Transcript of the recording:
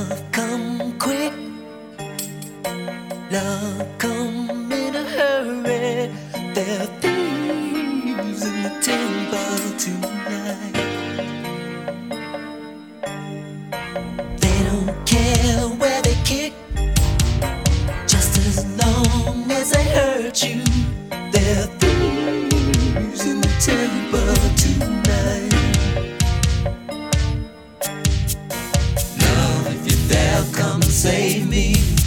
come quick, love come in a hurry. There are thieves in the temple tonight. They don't care where they kick, just as long as they hurt you. There are thieves in the temple tonight. Love, if you're there, come save me.